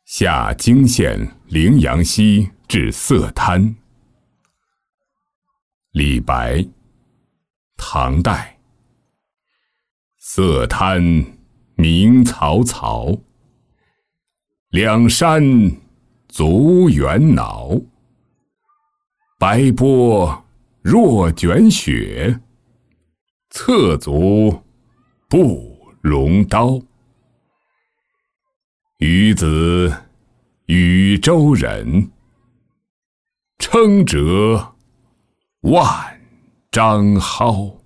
下泾县陵阳溪至色滩。李白，唐代。色滩明草草，两山足猿脑。白波若卷雪，侧足不容刀。与子禹州人，称折万章蒿。